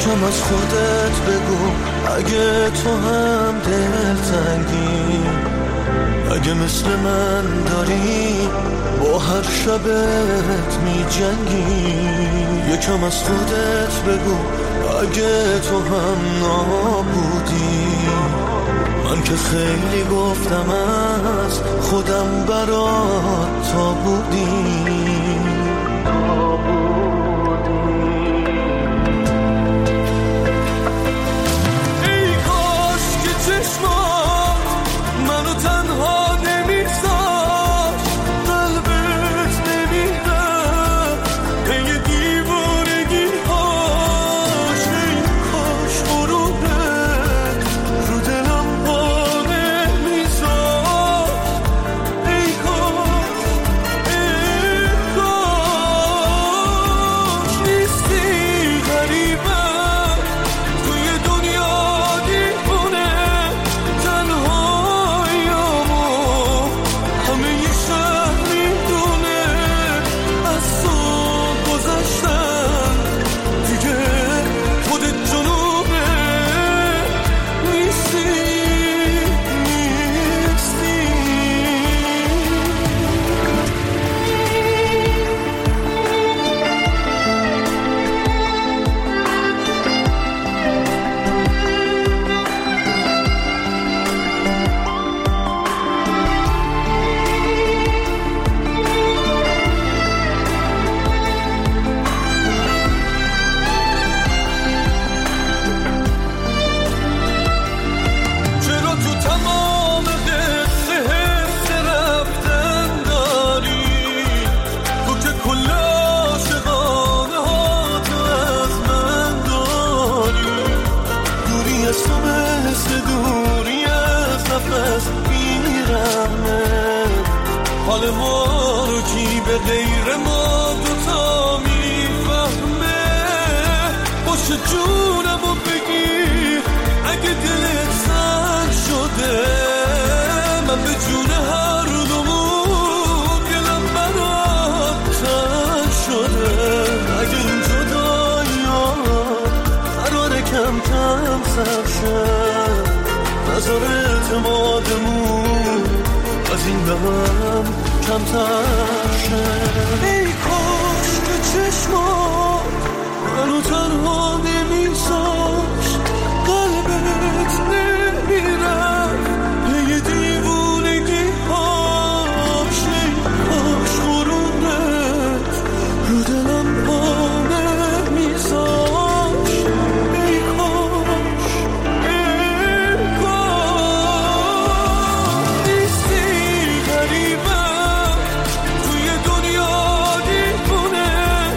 یکم از خودت بگو اگه تو هم دلتنگی، اگه مثل من داری با هر شبت می جنگی. یکم از خودت بگو اگه تو هم نابودی، من که خیلی گفتم از خودم برات تا بودی. ای کاش که چشمات منو تنها نمیذار، قلبت نمیره پی دیوانگی هاش. ای کاش غروبت رو دلم پا نمیذار. ای کاش نیستی غریبه توی دنیا دیوونه، تنهاییامو همه ی شهر میدونه. از تو گذشتن دیگه خودت جنوبه، نیستی. چرا تو تمام قصه حس رفتن داری؟ تو که کل عاشقانه ها تو از من داری. دوری از تو مثل دوری از نفس میرمه، حال ما رو کی به غیر ما دوتا میفهمه. باشه جونمو بگیر اگه دلت سنگ شده، من به جون هر دومون دلم برات تنگ شده. اگه این جدایی‌ها قراره کم کم سر شه، نذار اعتمادمون از این دم کمتر شه. ای کاش که چشمات منو تنها نمیذاشت، قلبت نمیرفت پی دیوونگی هاش. ای کاش غروبت رو دلم پا نمیذاشت. ای کاش نیستی غریبه توی دنیا دیوونه،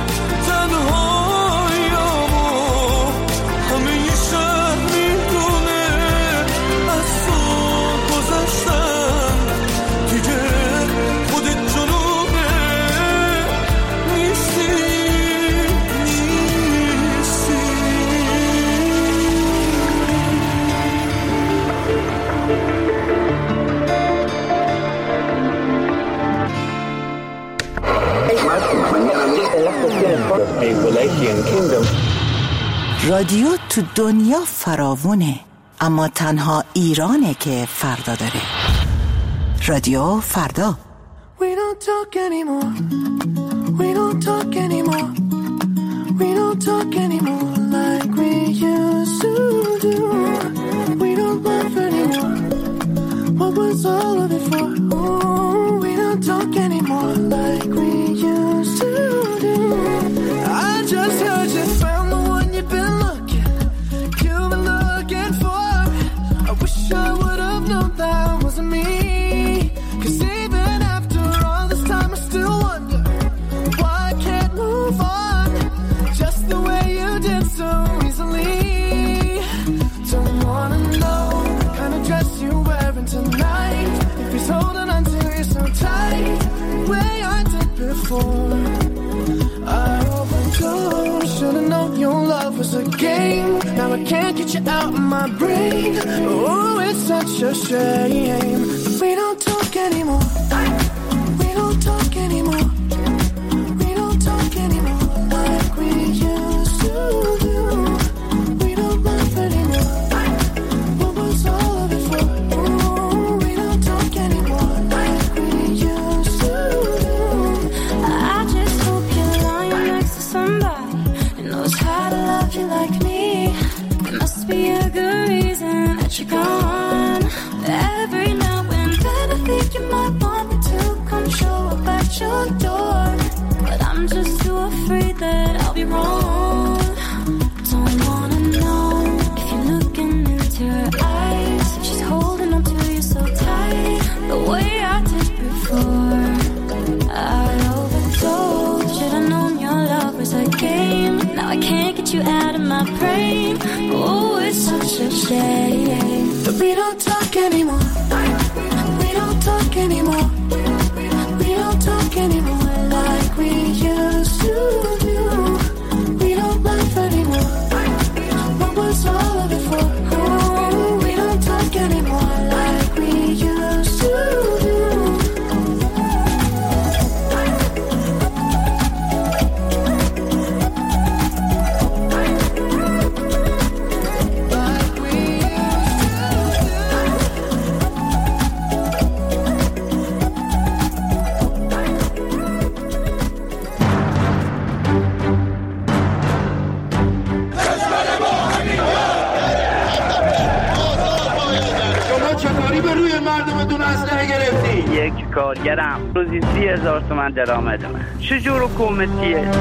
تنهاییامو همه ی شهر میدونه. از تو گذشتن دیگه خودت جنوبه، نیستی. رادیو تو دنیا فراوونه، اما تنها ایرانه که فردا داره. رادیو فردا. We don't talk anymore. We don't talk anymore. We don't talk anymore like we used to do. We don't laugh anymore. What was all of it for? Oh, we don't talk anymore like we used to do. I just heard you found the one you've been looking for. I wish I would have known that wasn't me. 'Cause even after all this time I still wonder why I can't move on just the way you did so easily. Don't wanna know the kind of dress you're wearing tonight, if he's holding on to you so tight, way I did before. I overdosed, should've known your love was a game. Now I can't get you out of my brain. Oh, it's such a shame. We don't talk anymore. We don't talk anymore. We don't talk anymore like we used to do. that you're gone. Every now and then I think you might want me to come show up at your door, but I'm just too afraid that I'll be wrong. Don't wanna know if you're looking into her eyes. She's holding on to you so tight, the way I did before. I overdosed. Should've known your love was a game. Now I can't get you out of my brain. Oh, it's such a shame. But we don't talk anymore. We don't talk anymore. We don't talk anymore like we used to do. We don't laugh anymore. What was all of it for? Oh, we don't talk anymore like we used to do. یک کارگرم روزی 30,000 تومان درآمدمه. چجور حکومتیه؟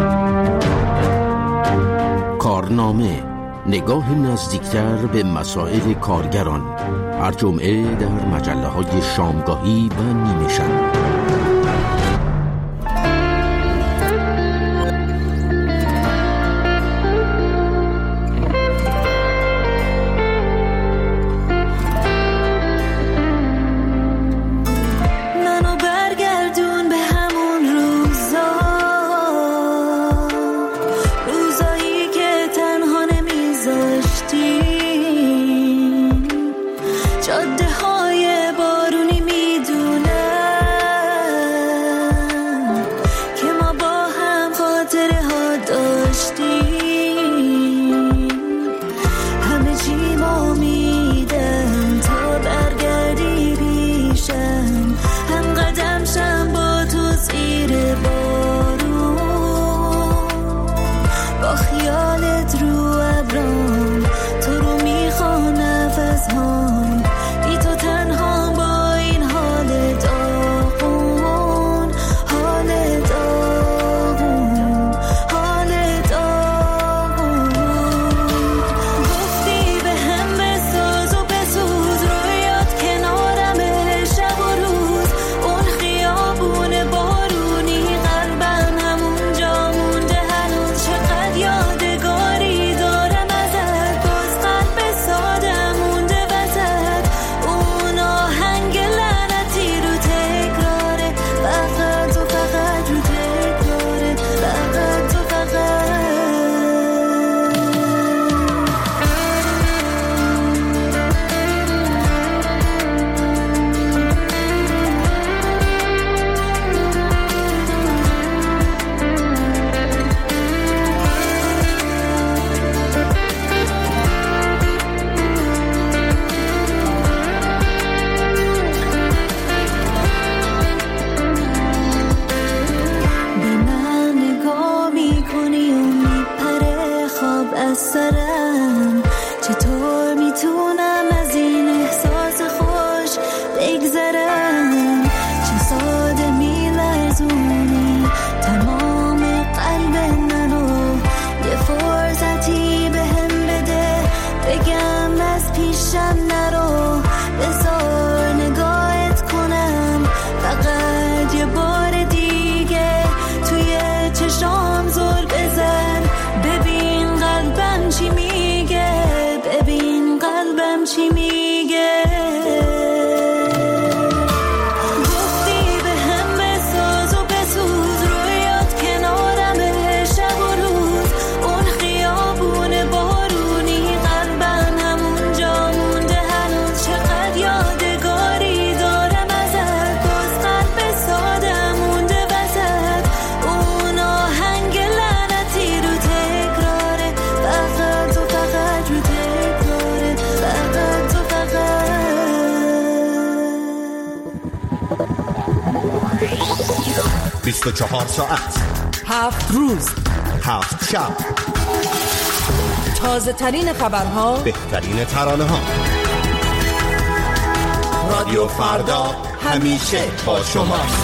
کارنامه، نگاه نزدیکتر به مسائل کارگران، هر جمعه در مجله‌های شامگاهی و نیمه شب. چهار ساعت 7 روز 7 شب تازه ترین خبرها، بهترین ترانه ها، رادیو فردا همیشه با شماست.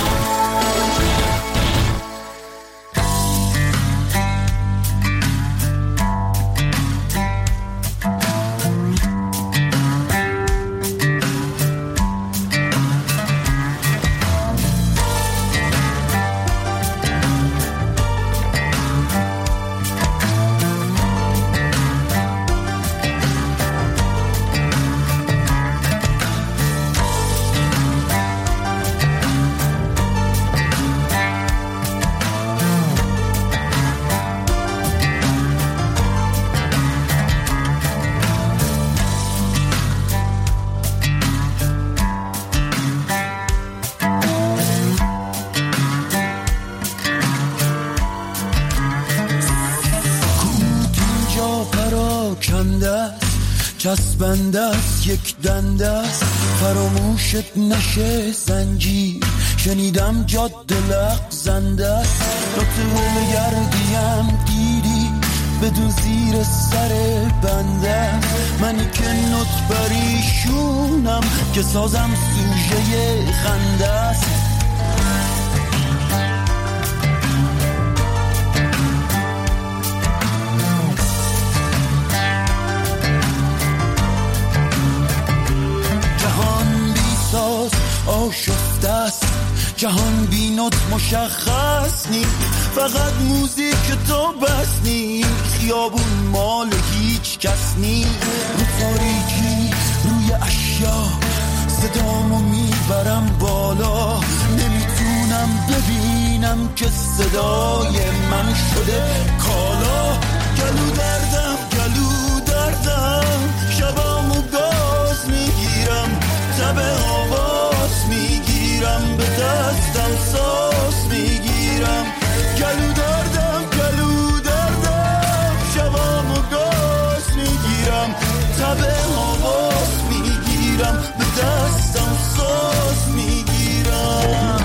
چسبنده است یک دنده است فراموشت نشه زنجیر شنیدم جاده لغزنده است لطفه گردیم دیدی بدون زیر سر بنده منی که نط بریشونم که سازم سوژه خنده است آشفته است جهان بی نوت مشخص نیست فقط موزیک تو بس نیست خیابون مال هیچ کس نیست رو تاریکی روی اشیا صدامو میبرم بالا نمیتونم ببینم که صدای من شده کالا گلو دردم شبامو گاز میگیرم تبه آواز میگیرم به دستم ساز میگیرم گلو دردم شبامو گاز میگیرم تبه آواز میگیرم به دستم ساز میگیرم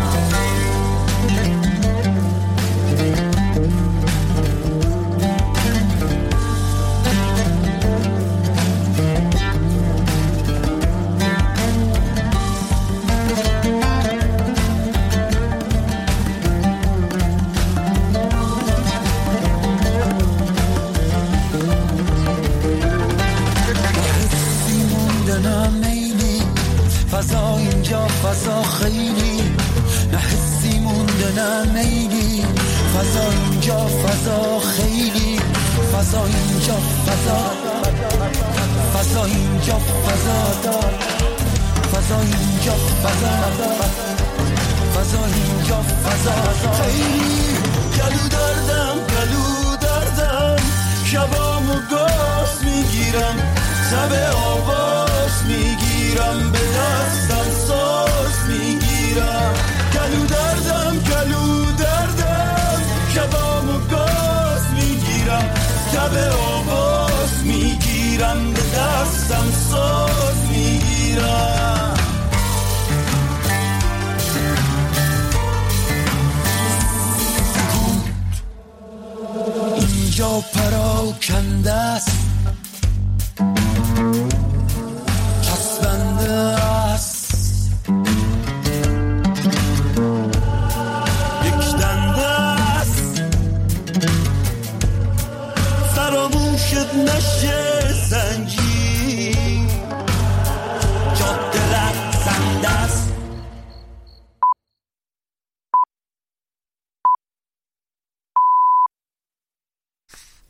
فضا اینجا فضا خیلی نه حسی مونده نه میلی فضا اینجا فضا خیلی فضا اینجا فضا اینجا فضا اینجا فضا اینجا فضا خیلی گلو دردم شبامو گاز میگیرم تبه آواز میگیرم به دستم ساز میگیرم گلو دردم شبامو گاز میگیرم تبه آواز میگیرم به دستم ساز میگیرم اینجا پراکنده است چسبنده است یک دنده است فراموشت نشه زنجیر